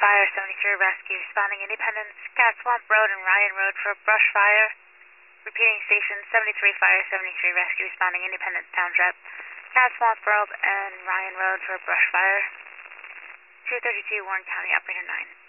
Fire 73 Rescue, responding Independence, Cat Swamp Road and Ryan Road for brush fire. Repeating station 73 Fire 73 Rescue, responding Independence Township, Cat Swamp Road and Ryan Road for brush fire. 232 Warren County, Operator 9.